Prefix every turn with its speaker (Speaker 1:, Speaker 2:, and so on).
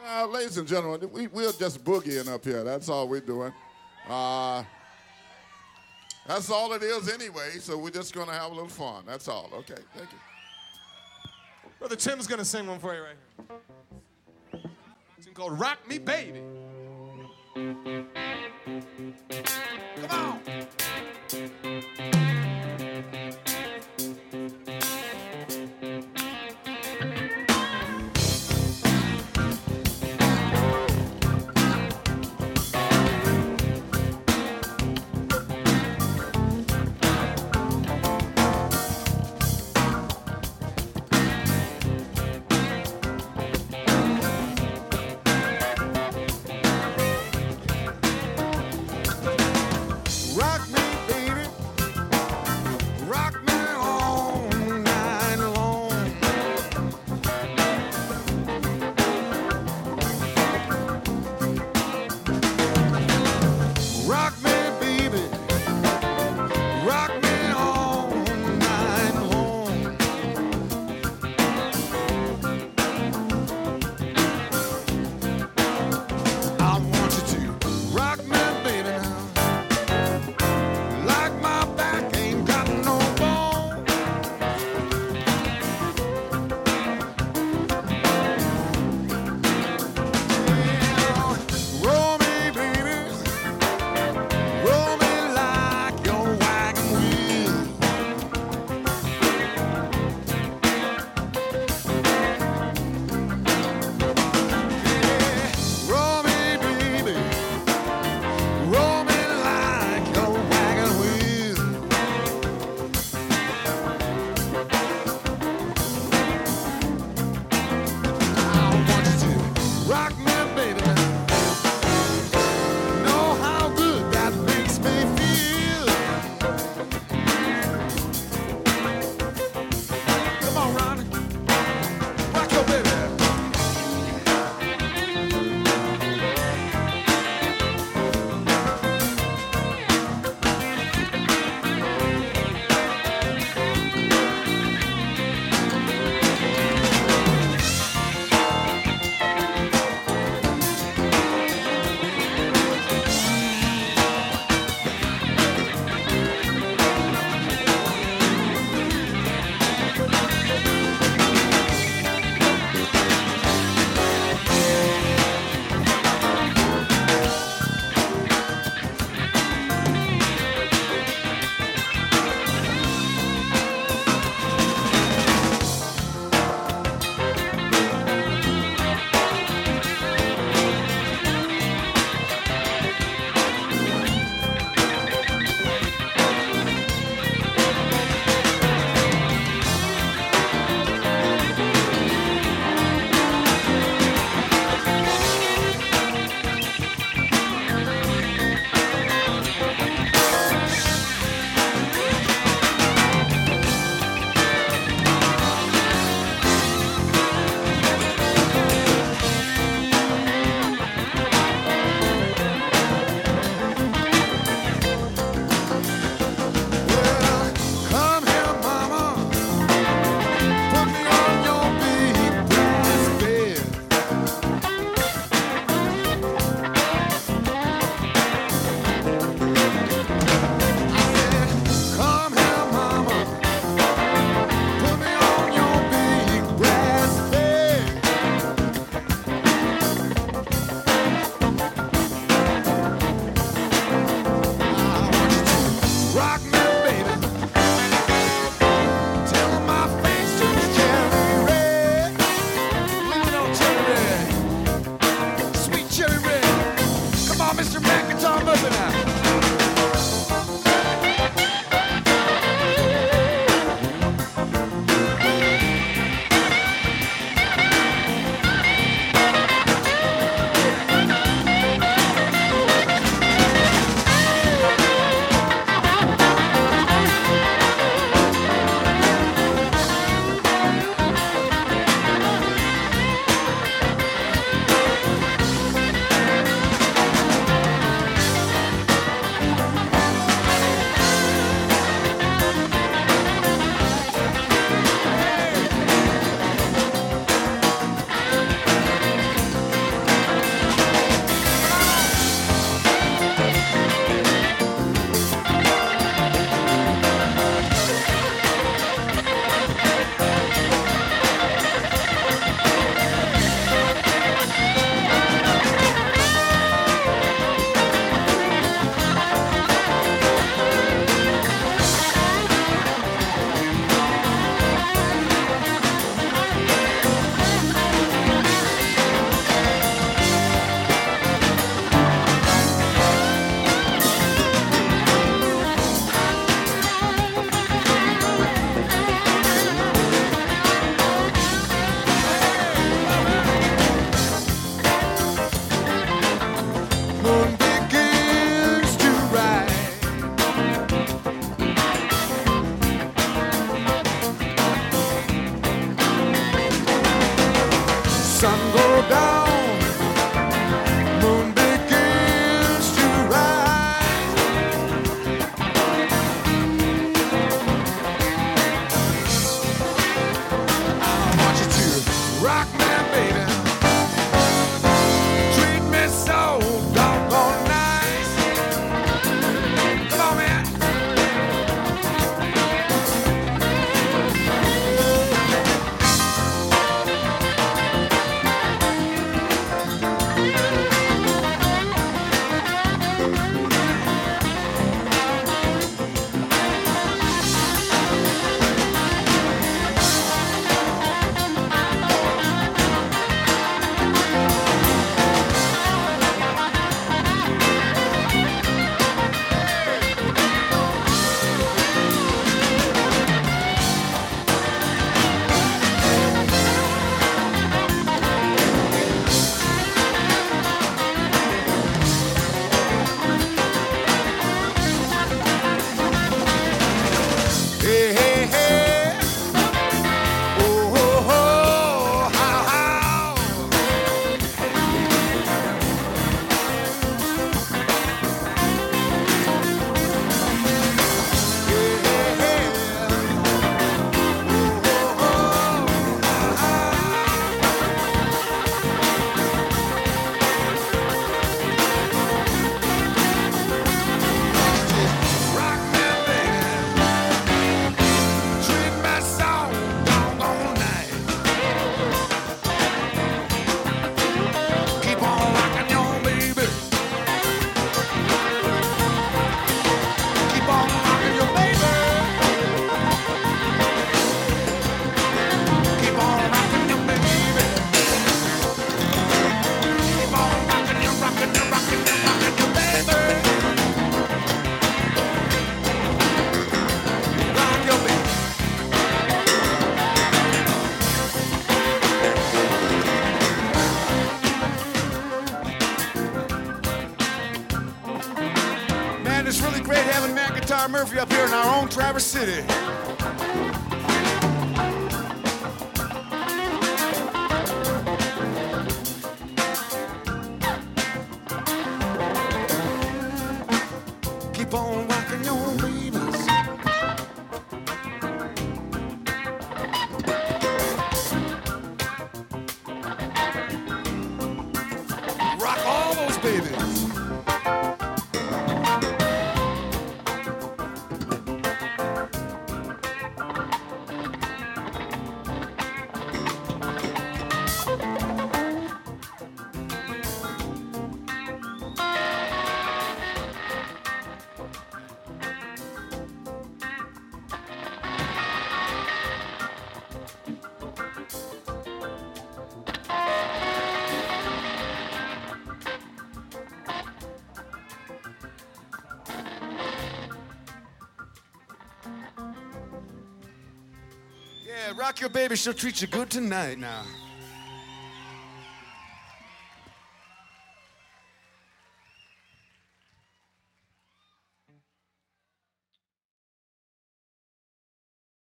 Speaker 1: Ladies and gentlemen, we're just boogieing up here. That's all we're doing. That's all it is anyway, so we're just going to have a little fun. That's all. Okay, thank you.
Speaker 2: Brother Tim's going to sing one for you right here. It's called Rock Me Baby. Come on. sun go down, moon begins to rise. I want you to rock me, baby. Treat me so doggone nice. Come on, man. Hey, hey, hey. Oh, oh, oh. How, how. Hey, hey, hey. Oh, oh, oh. How, how. Rock me, baby. Treat me so doggone nice. Keep on rocking your baby. Keep on rocking your baby. Keep on rocking your baby. Keep on rocking your, rocking your, rocking your, rocking your baby. Rock your baby. Man, it's really great having Matt Guitar Murphy up here in our own Traverse City. Keep on rocking your babies. Rock all those babies. Yeah, rock your baby, she'll treat you good tonight now.